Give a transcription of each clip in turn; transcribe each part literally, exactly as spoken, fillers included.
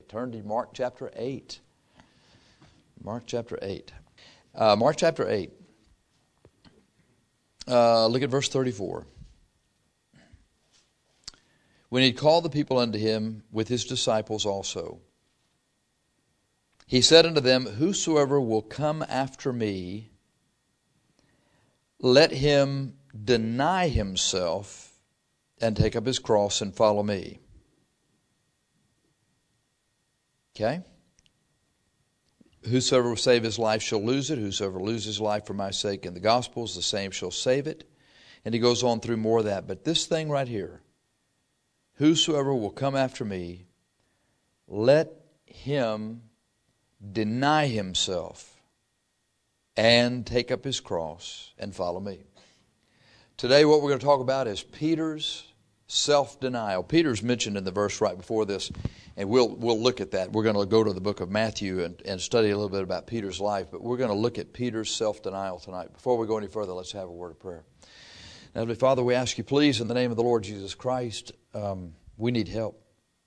Turn to Mark chapter eight. Mark chapter eight. Uh, Mark chapter eight. Uh, look at verse thirty-four. When he had called the people unto him with his disciples also, he said unto them, Whosoever will come after me, let him deny himself and take up his cross and follow me. Okay? Whosoever will save his life shall lose it. Whosoever loses his life for my sake in the Gospels, the same shall save it. And he goes on through more of that. But this thing right here, whosoever will come after me, let him deny himself and take up his cross and follow me. Today what we're going to talk about is Peter's self-denial. Peter's mentioned in the verse right before this, and we'll we'll look at that. We're going to go to the book of Matthew and, and study a little bit about Peter's life, but we're going to look at Peter's self-denial tonight. Before we go any further, let's have a word of prayer. Heavenly Father, we ask you please in the name of the Lord Jesus Christ, um, we need help.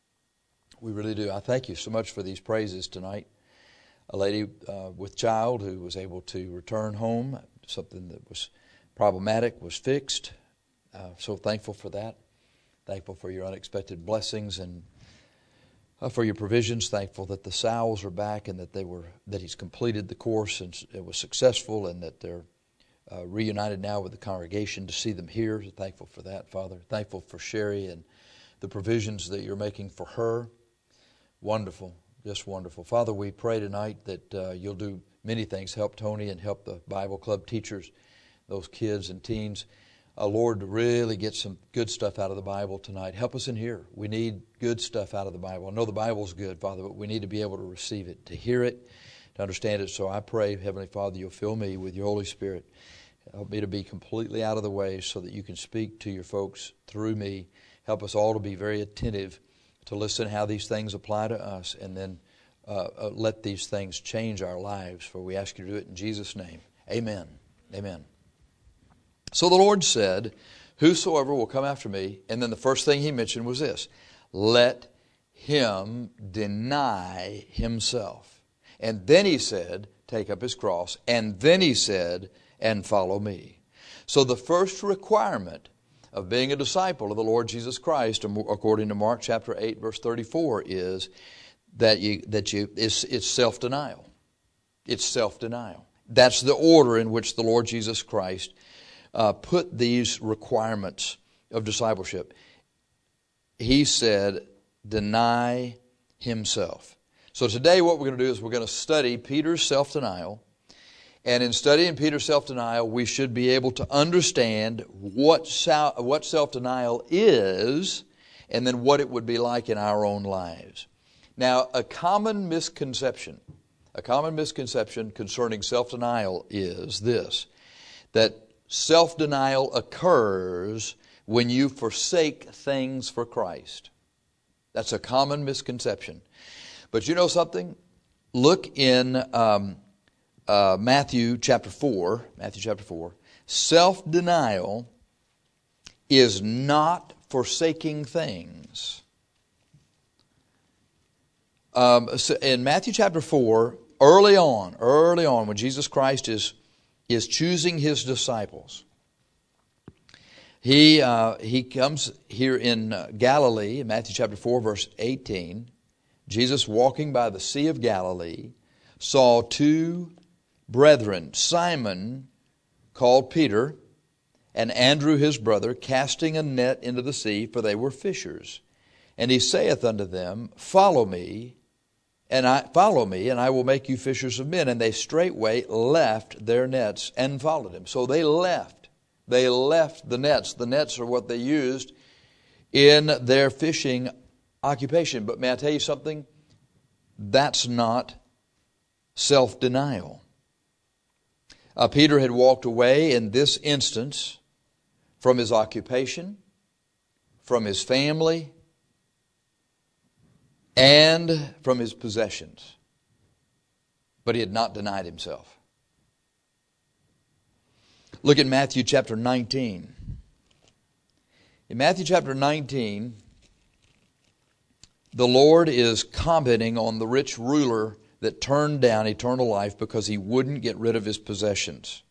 We really do. I thank you so much for these praises tonight. A lady uh, with child who was able to return home, something that was problematic was fixed. Uh, so thankful for that. Thankful for your unexpected blessings and uh, for your provisions. Thankful that the Sowells are back and that they were that he's completed the course and it was successful and that they're uh, reunited now with the congregation to see them here. So thankful for that, Father. Thankful for Sherry and the provisions that you're making for her. Wonderful. Just wonderful. Father, we pray tonight that uh, you'll do many things. Help Tony and help the Bible Club teachers, those kids and teens. Uh, Lord, to really get some good stuff out of the Bible tonight. Help us in here. We need good stuff out of the Bible. I know the Bible's good, Father, but we need to be able to receive it, to hear it, to understand it. So I pray, Heavenly Father, you'll fill me with your Holy Spirit. Help me to be completely out of the way so that you can speak to your folks through me. Help us all to be very attentive to listen how these things apply to us, and then uh, uh, let these things change our lives. For we ask you to do it in Jesus' name. Amen. Amen. So the Lord said, whosoever will come after me, and then the first thing he mentioned was this, let him deny himself. And then he said, take up his cross. And then he said, and follow me. So the first requirement of being a disciple of the Lord Jesus Christ, according to Mark chapter eight, verse thirty-four, is that you that you it's, it's self-denial. It's self-denial. That's the order in which the Lord Jesus Christ uh, put these requirements of discipleship. He said, deny himself. So today what we're going to do is we're going to study Peter's self-denial. And in studying Peter's self-denial, we should be able to understand what what self-denial is and then what it would be like in our own lives. Now, a common misconception, a common misconception concerning self-denial is this, that self-denial occurs when you forsake things for Christ. That's a common misconception. But you know something? Look in um, uh, Matthew chapter four. Matthew chapter four. Self-denial is not forsaking things. Um, so in Matthew chapter four, early on, early on, when Jesus Christ is is choosing his disciples, he uh, he comes here in uh, Galilee, in Matthew chapter four, verse eighteen. Jesus, walking by the Sea of Galilee, saw two brethren, Simon, called Peter, and Andrew his brother, casting a net into the sea, for they were fishers. And he saith unto them, Follow me, and I follow me, and I will make you fishers of men. And they straightway left their nets and followed him. So they left. They left the nets. The nets are what they used in their fishing occupation. But may I tell you something? That's not self-denial. Uh, Peter had walked away in this instance from his occupation, from his family, and from his possessions. But he had not denied himself. Look at Matthew chapter nineteen. In Matthew chapter nineteen, the Lord is commenting on the rich ruler that turned down eternal life because he wouldn't get rid of his possessions.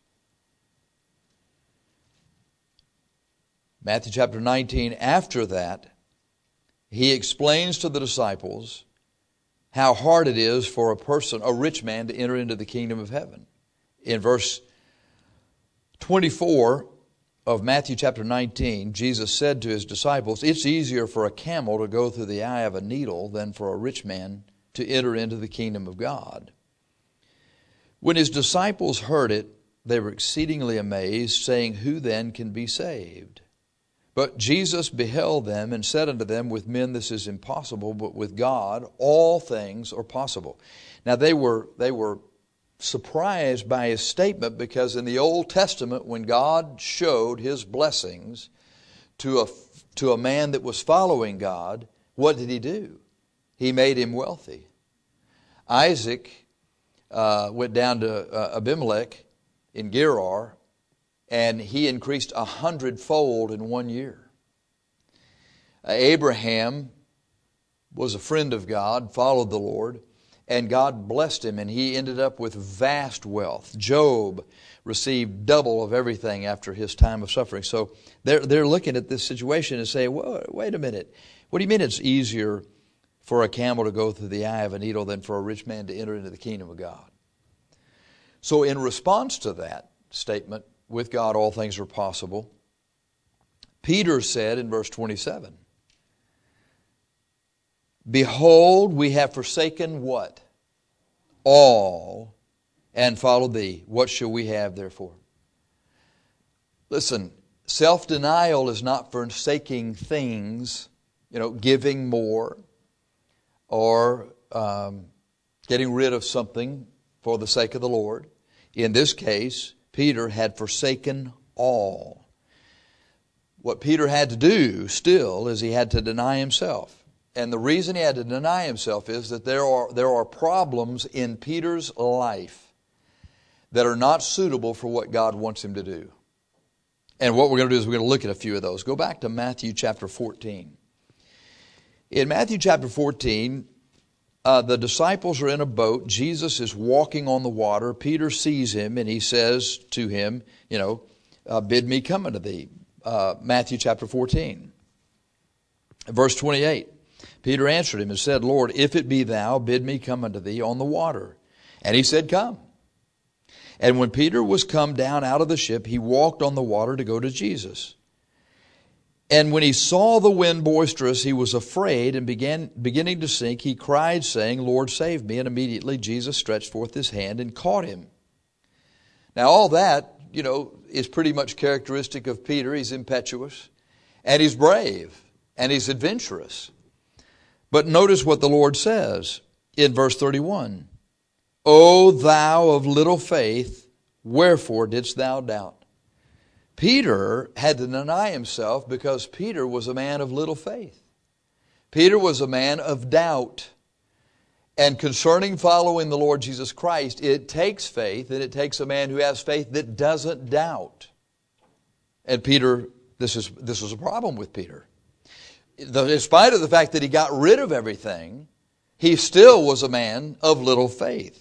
Matthew chapter nineteen, after that, he explains to the disciples how hard it is for a person, a rich man, to enter into the kingdom of heaven. In verse twenty-four of Matthew chapter nineteen, Jesus said to his disciples, "It's easier for a camel to go through the eye of a needle than for a rich man to enter into the kingdom of God." When his disciples heard it, they were exceedingly amazed, saying, "Who then can be saved?" But Jesus beheld them and said unto them, "With men this is impossible, but with God all things are possible." Now they were they were surprised by his statement, because in the Old Testament, when God showed his blessings to a to a man that was following God, what did he do? He made him wealthy. Isaac uh, went down to uh, Abimelech in Gerar, and he increased a hundredfold in one year. Uh, Abraham was a friend of God, followed the Lord, and God blessed him, and he ended up with vast wealth. Job received double of everything after his time of suffering. So they're, they're looking at this situation and saying, well, wait a minute. What do you mean it's easier for a camel to go through the eye of a needle than for a rich man to enter into the kingdom of God? So in response to that statement, with God all things are possible, Peter said in verse twenty-seven, "Behold, we have forsaken" what? "All, and followed thee. What shall we have therefore?" Listen, self-denial is not forsaking things, you know, giving more, or um, getting rid of something for the sake of the Lord. In this case, Peter had forsaken all. What Peter had to do still is he had to deny himself. And the reason he had to deny himself is that there are, there are problems in Peter's life that are not suitable for what God wants him to do. And what we're going to do is we're going to look at a few of those. Go back to Matthew chapter fourteen. In Matthew chapter fourteen, uh, the disciples are in a boat. Jesus is walking on the water. Peter sees him and he says to him, you know, uh, "Bid me come unto thee." Uh, Matthew chapter fourteen. Verse twenty-eight. Peter answered him and said, "Lord, if it be thou, bid me come unto thee on the water." And he said, "Come." And when Peter was come down out of the ship, he walked on the water to go to Jesus. And when he saw the wind boisterous, he was afraid, and began beginning to sink. He cried, saying, "Lord, save me." And immediately Jesus stretched forth his hand and caught him. Now all that, you know, is pretty much characteristic of Peter. He's impetuous, and he's brave, and he's adventurous. But notice what the Lord says in verse thirty-one. "O thou of little faith, wherefore didst thou doubt?" Peter had to deny himself because Peter was a man of little faith. Peter was a man of doubt. And concerning following the Lord Jesus Christ, it takes faith, and it takes a man who has faith that doesn't doubt. And Peter, this is this was a problem with Peter. In spite of the fact that he got rid of everything, he still was a man of little faith.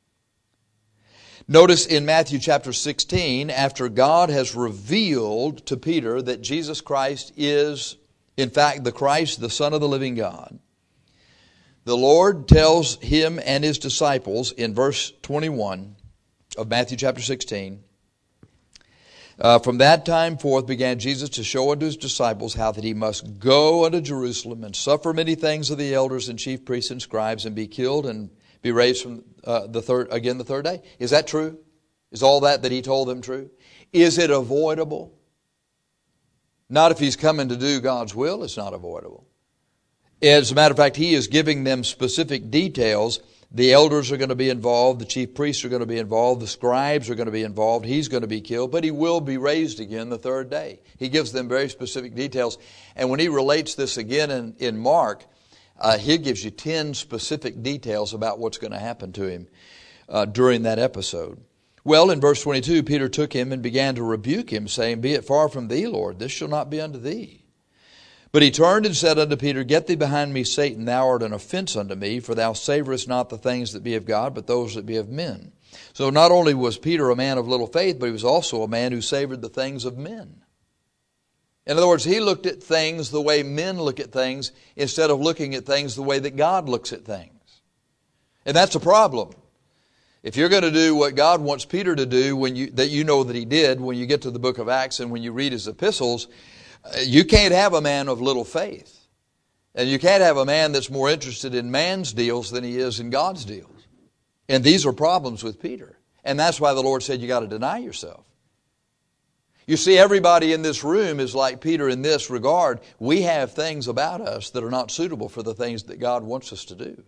Notice in Matthew chapter sixteen, after God has revealed to Peter that Jesus Christ is, in fact, the Christ, the Son of the living God, the Lord tells him and his disciples in verse twenty-one of Matthew chapter sixteen, Uh, from that time forth began Jesus to show unto his disciples how that he must go unto Jerusalem and suffer many things of the elders and chief priests and scribes, and be killed and be raised from uh, the third again the third day. Is that true? Is all that that he told them true? Is it avoidable? Not if he's coming to do God's will, it's not avoidable. As a matter of fact, he is giving them specific details. The elders are going to be involved. The chief priests are going to be involved. The scribes are going to be involved. He's going to be killed, but he will be raised again the third day. He gives them very specific details. And when he relates this again in, in Mark, uh, he gives you ten specific details about what's going to happen to him uh, during that episode. Well, in verse twenty-two, Peter took him and began to rebuke him, saying, "Be it far from thee, Lord, this shall not be unto thee. But he turned and said unto Peter, Get thee behind me, Satan, thou art an offense unto me, for thou savorest not the things that be of God, but those that be of men. So not only was Peter a man of little faith, but he was also a man who savored the things of men. In other words, he looked at things the way men look at things instead of looking at things the way that God looks at things. And that's a problem. If you're going to do what God wants Peter to do, when you, that you know that he did when you get to the book of Acts and when you read his epistles, you can't have a man of little faith. And you can't have a man that's more interested in man's deals than he is in God's deals. And these are problems with Peter. And that's why the Lord said you got to deny yourself. You see, everybody in this room is like Peter in this regard. We have things about us that are not suitable for the things that God wants us to do.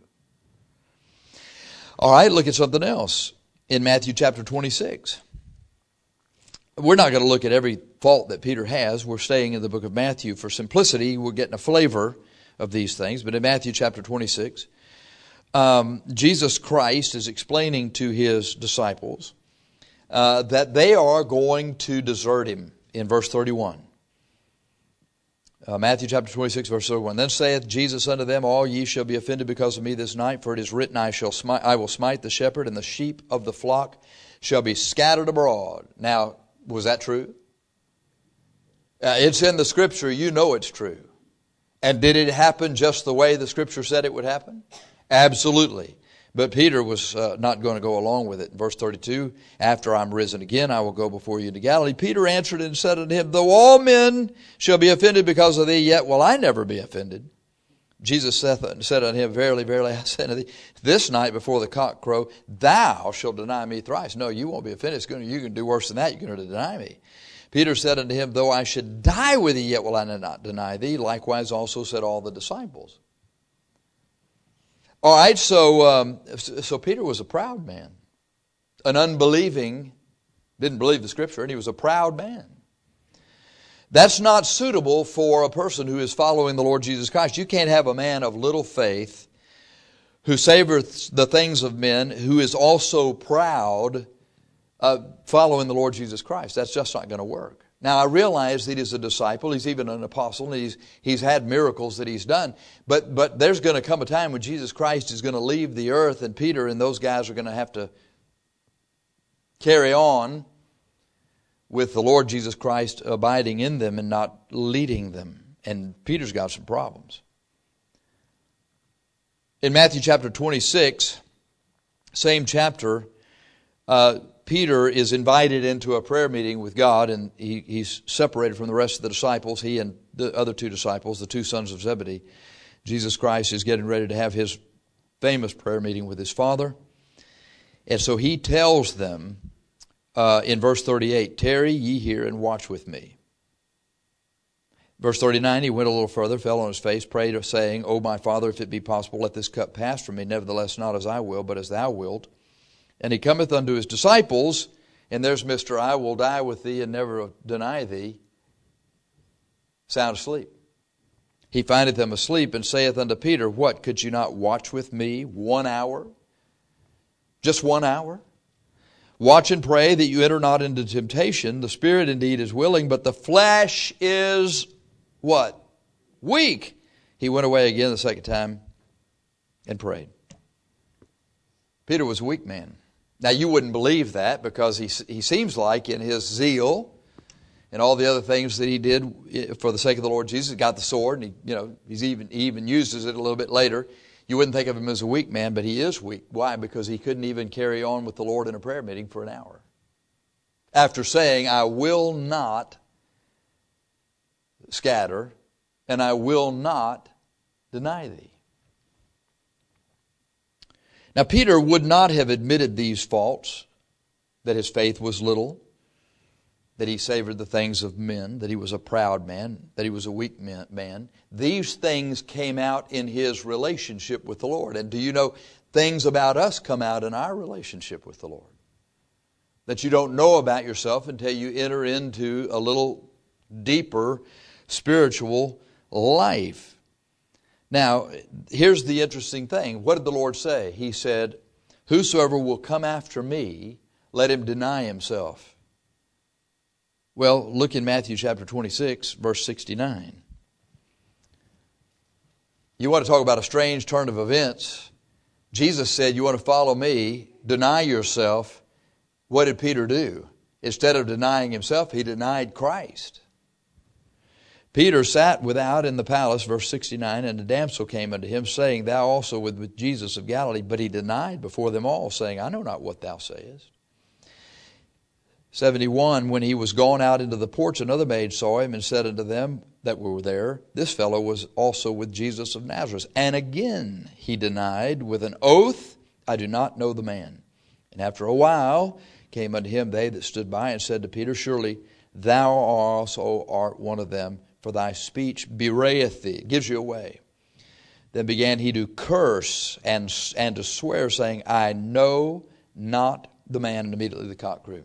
All right, look at something else in Matthew chapter twenty-six. We're not going to look at every fault that Peter has. We're staying in the book of Matthew. For simplicity, we're getting a flavor of these things. But in Matthew chapter twenty-six, um, Jesus Christ is explaining to his disciples uh, that they are going to desert him in verse thirty-one. Uh, Matthew chapter twenty-six, verse thirty-one. Then saith Jesus unto them, All ye shall be offended because of me this night, for it is written, I shall smite, I will smite the shepherd, and the sheep of the flock shall be scattered abroad. Now, was that true? Uh, it's in the Scripture. You know it's true. And did it happen just the way the Scripture said it would happen? Absolutely. But Peter was uh, not going to go along with it. In verse thirty-two, After I am risen again, I will go before you into Galilee. Peter answered and said unto him, Though all men shall be offended because of thee, yet will I never be offended. Jesus said unto him, Verily, verily, I say unto thee, this night before the cock crow, thou shalt deny me thrice. No, you won't be offended. It's going to, you're going to do worse than that. You're going to deny me. Peter said unto him, Though I should die with thee, yet will I not deny thee. Likewise also said all the disciples. All right, so um, so Peter was a proud man, an unbelieving, didn't believe the Scripture, and he was a proud man. That's not suitable for a person who is following the Lord Jesus Christ. You can't have a man of little faith who savors the things of men, who is also proud, uh, following the Lord Jesus Christ. That's just not going to work. Now, I realize that he's a disciple. He's even an apostle. And he's, he's had miracles that he's done. But, but there's going to come a time when Jesus Christ is going to leave the earth, and Peter and those guys are going to have to carry on with the Lord Jesus Christ abiding in them and not leading them. And Peter's got some problems. In Matthew chapter twenty-six, same chapter, uh, Peter is invited into a prayer meeting with God, and he, he's separated from the rest of the disciples, he and the other two disciples, the two sons of Zebedee. Jesus Christ is getting ready to have his famous prayer meeting with his Father. And so he tells them uh, in verse thirty-eight, Tarry ye here and watch with me. Verse thirty-nine, he went a little further, fell on his face, prayed, saying, O my Father, if it be possible, let this cup pass from me. Nevertheless, not as I will, but as thou wilt. And he cometh unto his disciples, and there's Mister I will die with thee and never deny thee, sound asleep. He findeth them asleep, and saith unto Peter, What, could you not watch with me one hour? Just one hour? Watch and pray that you enter not into temptation. The spirit indeed is willing, but the flesh is what? Weak. He went away again the second time and prayed. Peter was a weak man. Now, you wouldn't believe that, because he he seems like in his zeal and all the other things that he did for the sake of the Lord Jesus, he got the sword, and he, you know, he's even he even uses it a little bit later. You wouldn't think of him as a weak man, but he is weak. Why? Because he couldn't even carry on with the Lord in a prayer meeting for an hour. After saying, I will not scatter, and I will not deny thee. Now, Peter would not have admitted these faults, that his faith was little, that he savored the things of men, that he was a proud man, that he was a weak man. These things came out in his relationship with the Lord. And do you know, things about us come out in our relationship with the Lord that you don't know about yourself until you enter into a little deeper spiritual life. Now, here's the interesting thing. What did the Lord say? He said, Whosoever will come after me, let him deny himself. Well, look in Matthew chapter twenty-six, verse sixty-nine. You want to talk about a strange turn of events. Jesus said, you want to follow me, deny yourself. What did Peter do? Instead of denying himself, he denied Christ. Peter sat without in the palace, verse sixty-nine, and a damsel came unto him, saying, Thou also with, with Jesus of Galilee. But he denied before them all, saying, I know not what thou sayest. seventy-one, when he was gone out into the porch, another maid saw him and said unto them that were there, This fellow was also with Jesus of Nazareth. And again he denied with an oath, I do not know the man. And after a while came unto him they that stood by and said to Peter, Surely thou also art one of them, for thy speech bewrayeth thee. It gives you away. Then began he to curse and, and to swear, saying, I know not the man. And immediately the cock crew.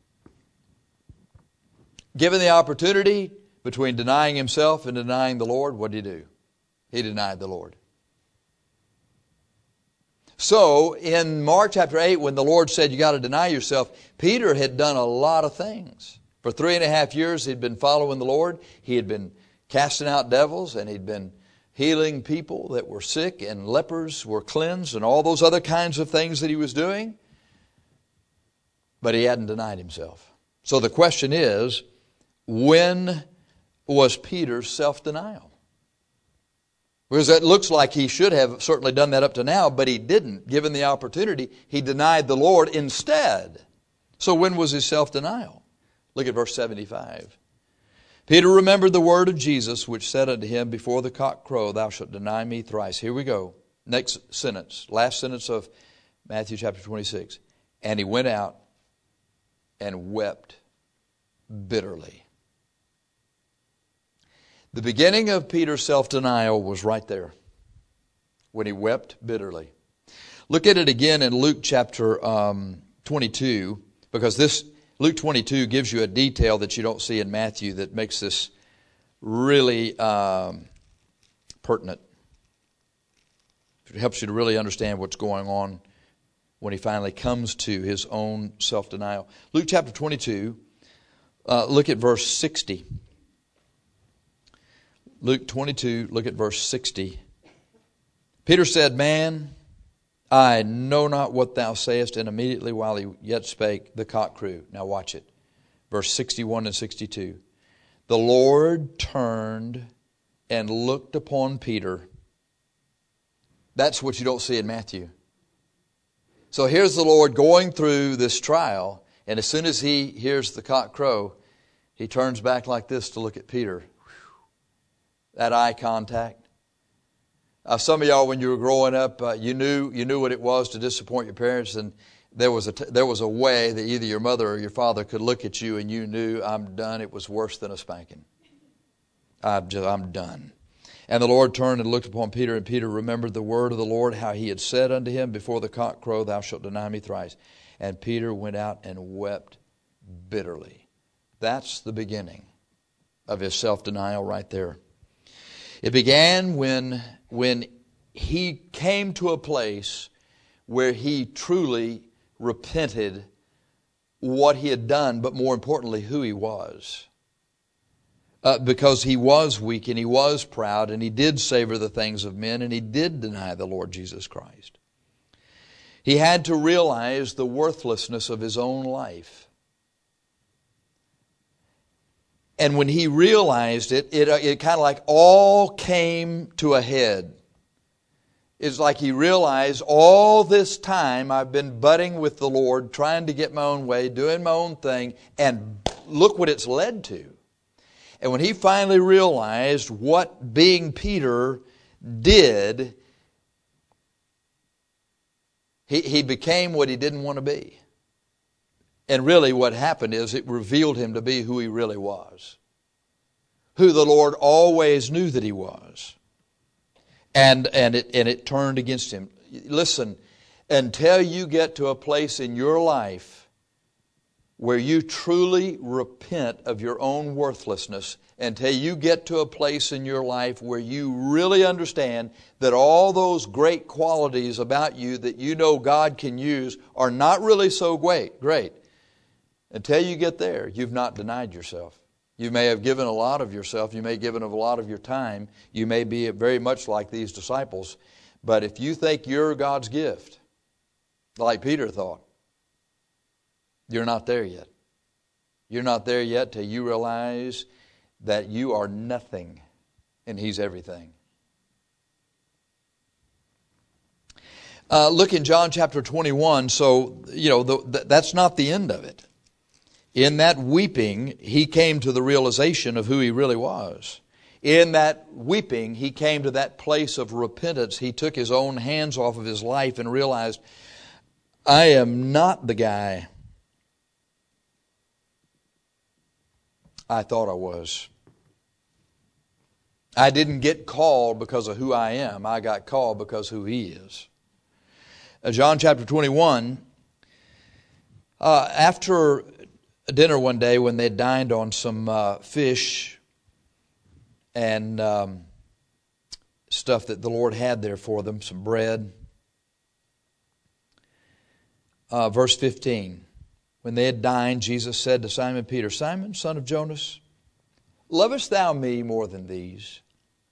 Given the opportunity between denying himself and denying the Lord, what did he do? He denied the Lord. So, in Mark chapter eight, when the Lord said you got to deny yourself, Peter had done a lot of things. For three and a half years he'd been following the Lord. He had been casting out devils, and he'd been healing people that were sick, and lepers were cleansed, and all those other kinds of things that he was doing. But he hadn't denied himself. So the question is, when was Peter's self-denial? Because it looks like he should have certainly done that up to now, but he didn't. Given the opportunity, he denied the Lord instead. So when was his self-denial? Look at verse seventy-five. Peter remembered the word of Jesus, which said unto him, Before the cock crow, thou shalt deny me thrice. Here we go. Next sentence. Last sentence of Matthew chapter twenty-six. And he went out and wept bitterly. The beginning of Peter's self-denial was right there, when he wept bitterly. Look at it again in Luke chapter um, twenty-two, because this Luke twenty-two gives you a detail that you don't see in Matthew that makes this really um, pertinent. It helps you to really understand what's going on when he finally comes to his own self-denial. Luke chapter twenty-two, uh, look at verse sixty. Luke twenty-two, look at verse sixty. Peter said, Man, I know not what thou sayest. And immediately while he yet spake, the cock crew. Now watch it. Verse sixty-one and sixty-two. The Lord turned and looked upon Peter. That's what you don't see in Matthew. So here's the Lord going through this trial, and as soon as he hears the cock crow, he turns back like this to look at Peter. Whew. That eye contact. Uh, some of y'all, when you were growing up, uh, you knew you knew what it was to disappoint your parents, and there was a t- there was a way that either your mother or your father could look at you, and you knew, I'm done. It was worse than a spanking. I'm just I'm done. And the Lord turned and looked upon Peter, and Peter remembered the word of the Lord, how he had said unto him, Before the cock crow, thou shalt deny me thrice. And Peter went out and wept bitterly. That's the beginning of his self-denial right there. It began when, when he came to a place where he truly repented what he had done, but more importantly, who he was. Uh, because he was weak and he was proud and he did savor the things of men and he did deny the Lord Jesus Christ. He had to realize the worthlessness of his own life. And when he realized it, it, it kind of like all came to a head. It's like he realized all this time I've been butting with the Lord, trying to get my own way, doing my own thing, and look what it's led to. And when he finally realized what being Peter did, he, he became what he didn't want to be. And really what happened is it revealed him to be who he really was. Who the Lord always knew that he was. And, and, it, and it turned against him. Listen, until you get to a place in your life where you truly repent of your own worthlessness, until you get to a place in your life where you really understand that all those great qualities about you that you know God can use are not really so great, great. Until you get there, you've not denied yourself. You may have given a lot of yourself. You may have given a lot of your time. You may be very much like these disciples. But if you think you're God's gift, like Peter thought, you're not there yet. You're not there yet till you realize that you are nothing and He's everything. Uh, look in John chapter twenty-one. So, you know, the, the, that's not the end of it. In that weeping, He came to the realization of who He really was. In that weeping, He came to that place of repentance. He took His own hands off of His life and realized, I am not the guy I thought I was. I didn't get called because of who I am. I got called because of who He is. Uh, John chapter twenty-one, uh, after dinner one day when they dined on some uh, fish and um, stuff that the Lord had there for them, some bread. Uh, verse fifteen, when they had dined, Jesus said to Simon Peter, Simon, son of Jonas, lovest thou me more than these?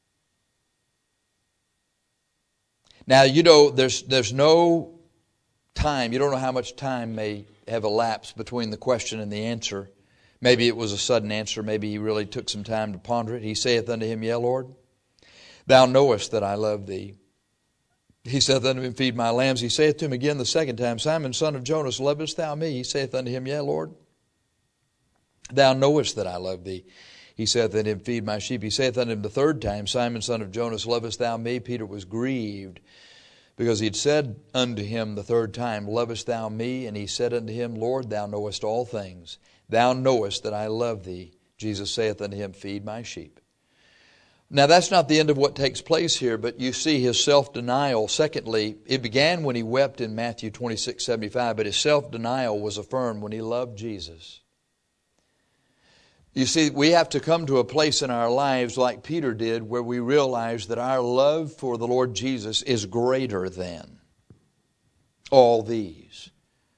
Now, you know, there's there's no time. You don't know how much time may have elapsed between the question and the answer. Maybe it was a sudden answer. Maybe he really took some time to ponder it. He saith unto him, Yea, Lord, thou knowest that I love thee. He saith unto him, Feed my lambs. He saith to him again the second time, Simon, son of Jonas, lovest thou me? He saith unto him, Yea, Lord, thou knowest that I love thee. He saith unto him, Feed my sheep. He saith unto him the third time, Simon, son of Jonas, lovest thou me? Peter was grieved, because he had said unto him the third time, Lovest thou me? And he said unto him, Lord, thou knowest all things. Thou knowest that I love thee. Jesus saith unto him, Feed my sheep. Now that's not the end of what takes place here, but you see his self-denial. Secondly, it began when he wept in Matthew twenty-six seventy-five, but his self-denial was affirmed when he loved Jesus. You see, we have to come to a place in our lives like Peter did where we realize that our love for the Lord Jesus is greater than all these.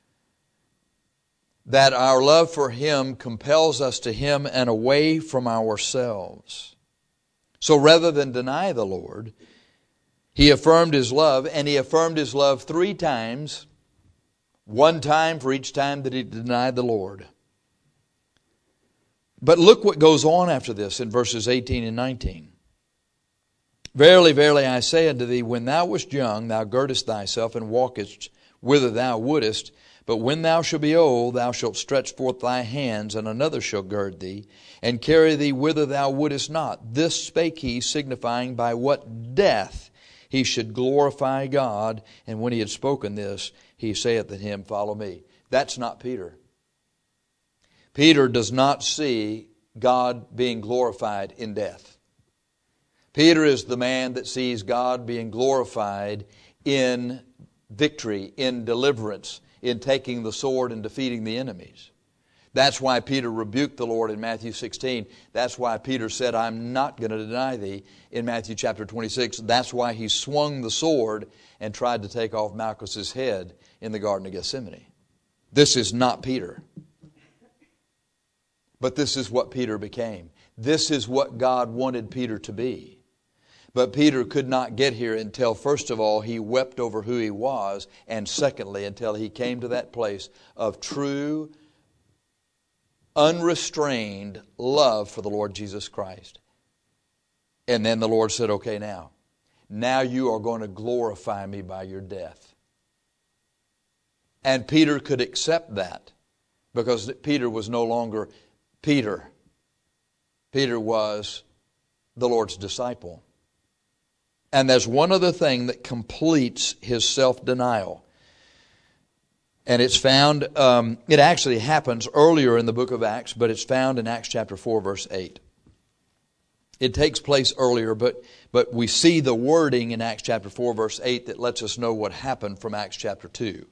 That our love for Him compels us to Him and away from ourselves. So rather than deny the Lord, he affirmed his love, and he affirmed his love three times, one time for each time that he denied the Lord. But look what goes on after this in verses eighteen and nineteen. Verily, verily, I say unto thee, when thou wast young, thou girdest thyself and walkest whither thou wouldest. But when thou shalt be old, thou shalt stretch forth thy hands, and another shall gird thee, and carry thee whither thou wouldest not. This spake he, signifying by what death he should glorify God. And when he had spoken this, he saith unto him, Follow me. That's not Peter. Peter does not see God being glorified in death. Peter is the man that sees God being glorified in victory, in deliverance, in taking the sword and defeating the enemies. That's why Peter rebuked the Lord in Matthew sixteen. That's why Peter said, I'm not going to deny thee in Matthew chapter twenty-six. That's why he swung the sword and tried to take off Malchus's head in the Garden of Gethsemane. This is not Peter. But this is what Peter became. This is what God wanted Peter to be. But Peter could not get here until, first of all, he wept over who he was, and secondly, until he came to that place of true, unrestrained love for the Lord Jesus Christ. And then the Lord said, okay, now, now you are going to glorify me by your death. And Peter could accept that because Peter was no longer Peter. Peter was the Lord's disciple. And there's one other thing that completes his self-denial. And it's found, um, it actually happens earlier in the book of Acts, but it's found in Acts chapter four, verse eight. It takes place earlier, but, but we see the wording in Acts chapter four, verse eight that lets us know what happened from Acts chapter two.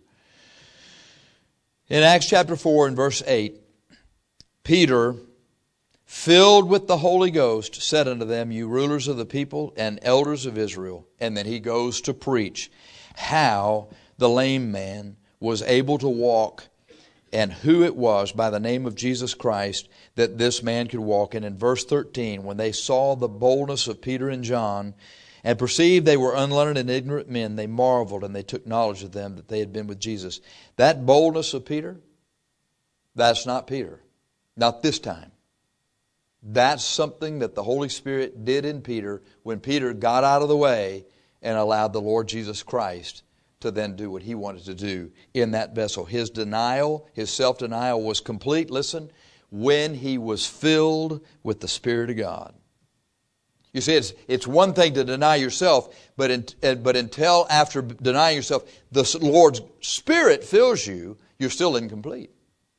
In Acts chapter four and verse eight, Peter, filled with the Holy Ghost, said unto them, You rulers of the people and elders of Israel. And then he goes to preach how the lame man was able to walk and who it was by the name of Jesus Christ that this man could walk. And in verse thirteen, when they saw the boldness of Peter and John and perceived they were unlearned and ignorant men, they marveled, and they took knowledge of them that they had been with Jesus. That boldness of Peter, that's not Peter. Not this time. That's something that the Holy Spirit did in Peter when Peter got out of the way and allowed the Lord Jesus Christ to then do what He wanted to do in that vessel. His denial, his self-denial was complete, listen, when he was filled with the Spirit of God. You see, it's, it's one thing to deny yourself, but, in, but until after denying yourself, the Lord's Spirit fills you, you're still incomplete.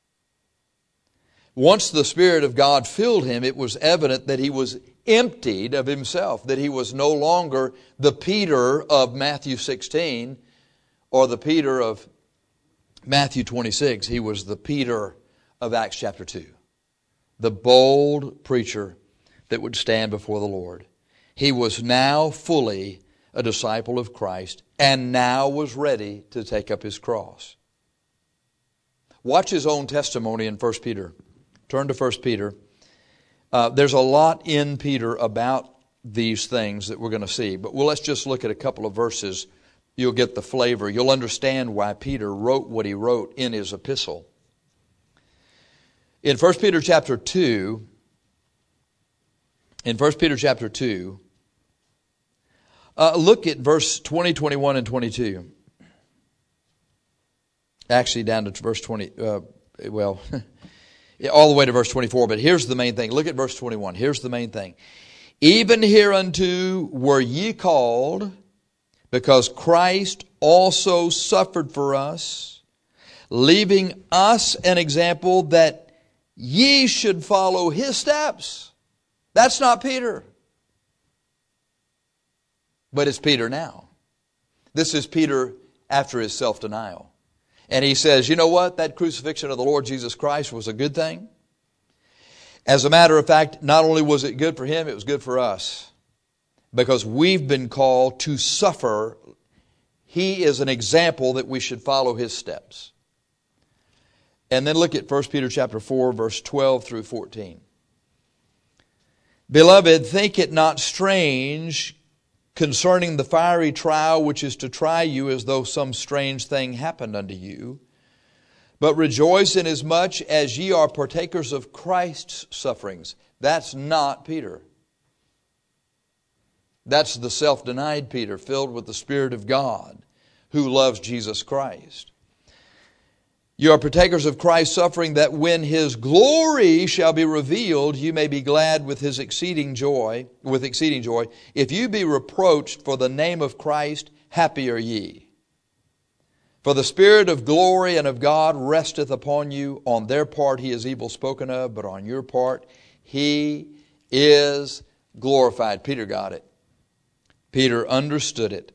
Once the Spirit of God filled him, it was evident that he was emptied of himself, that he was no longer the Peter of Matthew sixteen or the Peter of Matthew twenty-six. He was the Peter of Acts chapter two, the bold preacher that would stand before the Lord. He was now fully a disciple of Christ and now was ready to take up his cross. Watch his own testimony in First Peter. Turn to First Peter. Uh, there's a lot in Peter about these things that we're going to see. But well, let's just look at a couple of verses. You'll get the flavor. You'll understand why Peter wrote what he wrote in his epistle. In First Peter chapter two, in First Peter chapter two, uh, look at verse twenty, twenty-one, and twenty-two. Actually, down to verse twenty. Uh, well... all the way to verse twenty-four, but here's the main thing. Look at verse twenty-one. Here's the main thing. Even hereunto were ye called, because Christ also suffered for us, leaving us an example that ye should follow His steps. That's not Peter. But it's Peter now. This is Peter after his self-denial. And he says, you know what? That crucifixion of the Lord Jesus Christ was a good thing. As a matter of fact, not only was it good for him, it was good for us. Because we've been called to suffer. He is an example that we should follow his steps. And then look at First Peter chapter four, verse twelve through fourteen. Beloved, think it not strange concerning the fiery trial which is to try you, as though some strange thing happened unto you. But rejoice inasmuch as ye are partakers of Christ's sufferings. That's not Peter. That's the self-denied Peter, filled with the Spirit of God, who loves Jesus Christ. You are partakers of Christ's suffering, that when His glory shall be revealed, you may be glad with His exceeding joy, with exceeding joy. If you be reproached for the name of Christ, happy are ye. For the Spirit of glory and of God resteth upon you. On their part He is evil spoken of, but on your part He is glorified. Peter got it. Peter understood it.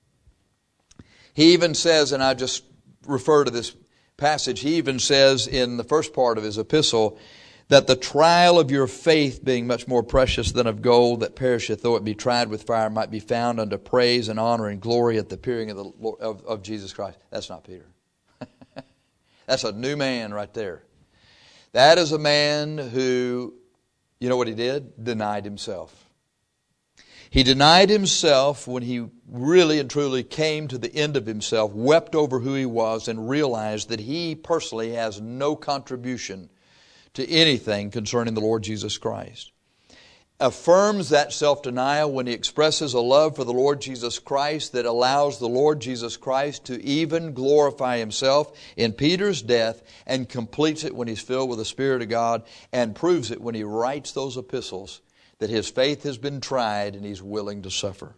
He even says, and I just refer to this passage, he even says in the first part of his epistle that the trial of your faith, being much more precious than of gold that perisheth, though it be tried with fire, might be found unto praise and honor and glory at the appearing of the Lord, of, of Jesus Christ. That's not Peter. That's a new man right there. That is a man who, you know what he did? Denied himself. He denied himself when he really and truly came to the end of himself, wept over who he was, and realized that he personally has no contribution to anything concerning the Lord Jesus Christ. Affirms that self-denial when he expresses a love for the Lord Jesus Christ that allows the Lord Jesus Christ to even glorify Himself in Peter's death, and completes it when he's filled with the Spirit of God, and proves it when he writes those epistles that his faith has been tried and he's willing to suffer.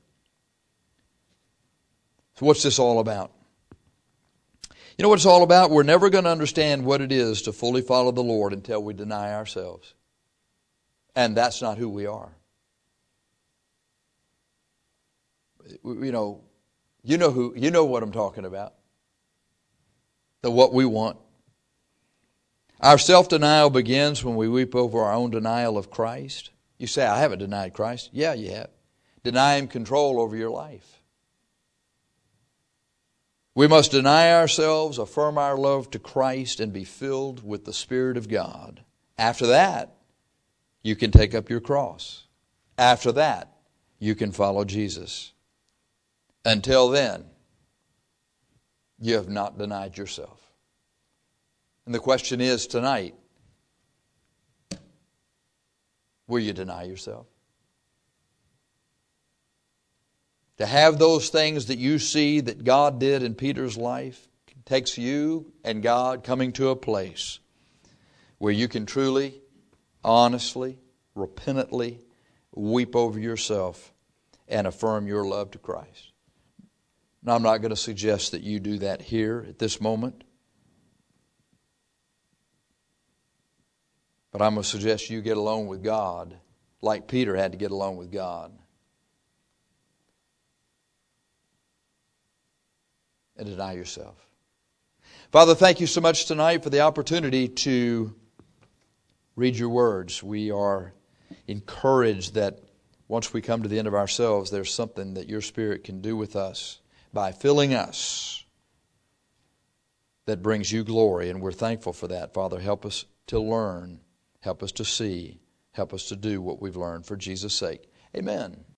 So what's this all about? You know what it's all about? We're never going to understand what it is to fully follow the Lord until we deny ourselves. And that's not who we are. You know, you know who, you know what I'm talking about. The what we want. Our self-denial begins when we weep over our own denial of Christ. You say, I haven't denied Christ. Yeah, you have. Deny Him control over your life. We must deny ourselves, affirm our love to Christ, and be filled with the Spirit of God. After that, you can take up your cross. After that, you can follow Jesus. Until then, you have not denied yourself. And the question is tonight, will you deny yourself? To have those things that you see that God did in Peter's life takes you and God coming to a place where you can truly, honestly, repentantly weep over yourself and affirm your love to Christ. Now, I'm not going to suggest that you do that here at this moment, but I'm going to suggest you get alone with God like Peter had to get alone with God. And deny yourself. Father, thank you so much tonight for the opportunity to read your words. We are encouraged that once we come to the end of ourselves, there's something that your Spirit can do with us by filling us that brings you glory. And we're thankful for that. Father, help us to learn. Help us to see. Help us to do what we've learned for Jesus' sake. Amen.